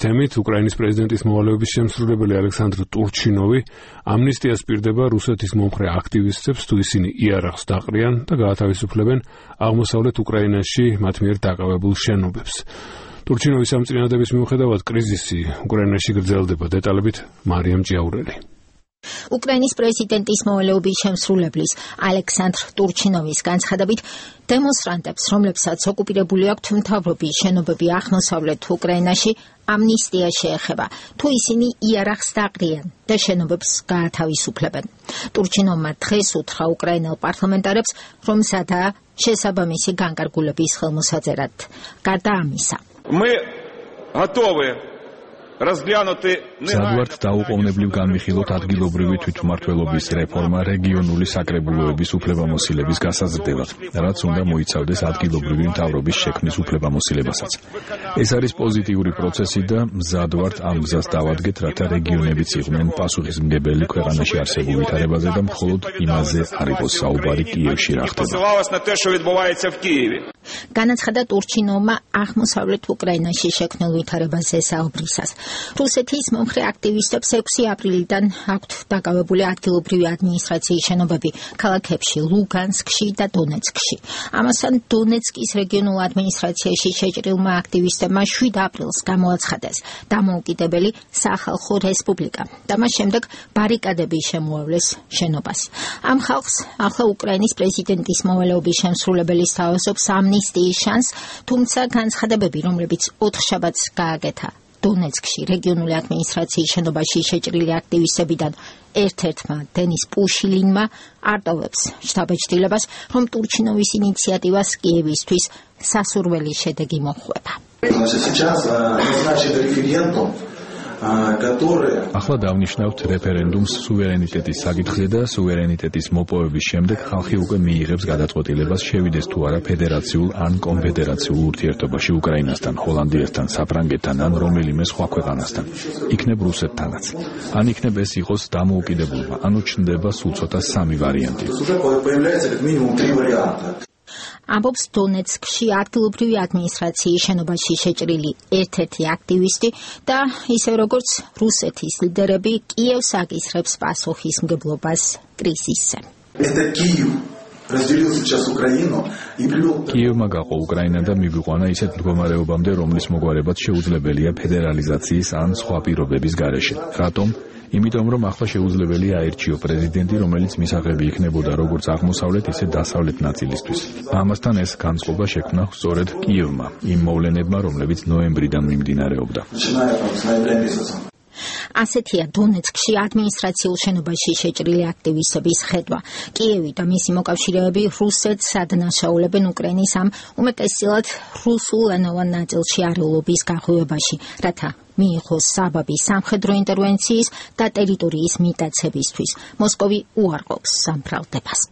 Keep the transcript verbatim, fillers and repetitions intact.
თემით უკრაინის პრეზიდენტის მოვალეობის შემსრულებელი ალექსანდრ ტურჩინოვი ამნისტიას პირდება რუსეთის მომხრე აქტივისტებს, თუ ისინი იარაღს დაყრიან და გაათავისუფლებენ აღმოსავლეთ უკრაინაში მათ მიერ დაკავებულ შენობებს. ტურჩინოვის სამწინააღმდეგობის მიუხედავად კრიზისი უკრაინაში გრძელდება. დეტალებით მარიამ ჭიაურელი. უკრაინის პრეზიდენტის მოვალეობის შემსრულებლის ალექსანდრ ტურჩინოვის განცხადებით, დემონსტრანტებს, რომლებსაც ოკუპირებული აქვთ მთავრობის შენობები აღმოსავლეთ უკრაინაში, ამნისტია შეეხება, თუ ისინი იარაღს დაყრიან და შენობებს გაათავისუფლებენ. ტურჩინოვმა დღეს უთხრა უკრაინელ პარლამენტარებს, რომ მზადაა შესაბამისი განკარგულების ხელმოსაწერად. გარდა ამისა, Мы готовы Სადვართ დაუყოვნებლივ განვიხილოთ ადგილობრივი თვითმმართველობის რეფორმა რეგიონული საკრებულოების უფლებამოსილების გასაზრდელად, რაც უნდა მოიცავდეს ადგილობრივი მთავრობის შექმნის უფლებამოსილებასაც. ეს არის პოზიტიური პროცესი და მზად ვართ ამ გზას დავადგეთ, რათა რეგიონებიც იყვნენ პასუხისმგებელი ქვეყანაში არსებულ ვითარებაზე და მხოლოდ იმაზე არ იყოს საუბარი კიევში რა ხდება. განაცხადა ტურჩინოვმა აღმოსავლეთ უკრაინაში შექმნილ ვითარებაზე საუბრისას. რუსეთის მომხრე აქტივისტებს ექვსი აპრილიდან აქვთ დაკავებული ადგილობრივი ადმინისტრაციის შენობები ქალაქებში ლუგანსკში და დონეცკში. ამასთან დონეცკის რეგიონულ ადმინისტრაციაში შეჭრილმა აქტივისტებმა შვიდ აპრილს გამოაცხადეს დამოუკიდებელი სახალხო რესპუბლიკა და მას შემდეგ ბარიკადები შემოავლეს შენობას. ამ ხალხს ახლა უკრაინის პრეზიდენტის მოვალეობის შემსრულებელი სთავაზობს ამნისტიის შანსს, თუმცა განცხადებები, რომლებიც ოთხშაბათს გააკეთა დონეცკში რეგიონული ადმინისტრაციის შენობაში შეჭრილი აქტივისტებიდან ერთ-ერთმა დენის პუშილინმა არტოვებს შთაბეჭდილებას, რომ ტურჩინოვის ინიციატივას კიევისთვის სასურველი შედეგი მოჰყვება. ახლა დავნიშნავთ რეფერენდუმს სუვერენიტეტის საკითხზე და სუვერენიტეტის მოპოვების შემდეგ ხალხი უკვე მიიღებს გადაწყვეტილებას შევიდეს თუ არა ფედერაციულ ან კონფედერაციულ ურთიერთობაში უკრაინასთან, ჰოლანდიასთან, საფრანგეთთან ან რომელიმე სხვა ქვეყანასთან. იქნებ რუსეთთანაც. ან იქნებ ეს იყოს დამოუკიდებლობა, ანუ ჩნდება სულ ცოტა სამი ვარიანტი. ამბობს დონეცკში ადგილობრივი ადმინისტრაციის შენობაში შეჭრილი ერთ-ერთი აქტივისტი და ისე როგორც რუსეთის ლიდერები კიევს აკისრებს პასუხისმგებლობას კრიზისზე. კიევმა გაყო უკრაინა და მიგვიყვანა ისეთ მდგომარეობამდე, რომლის მოგვარებაც შეუძლებელია ფედერალიზაციის ან სხვა პირობების გარეშე. რატომ? იმიტომ რომ ახლა შეუძლებელია აერჩიო პრეზიდენტი, რომელიც მისაღები იქნებოდა როგორც აღმოსავლეთ, ისე დასავლეთ ნაწილისთვის. ამასთან ეს განწყობა შექმნა სწორედ კიევმა, იმ მოვლენებმა, რომლებიც ნოემბრიდან მიმდინარეობდა. ასეთია დონეცკში ადმინისტრაციულ შენობაში შეჭრილი აქტივისტების ხედვა. კიევი და მისი მოკავშირეები რუსეთს ადანაშაულებენ უკრაინის ამ უმეტესწილად რუსულენოვან ნაწილში არეულობის გაღვივებაში, რათა მიიღოს საბაბი სამხედრო ინტერვენციის და ტერიტორიის მიტაცებისთვის. მოსკოვი უარყოფს სამფრალდებას.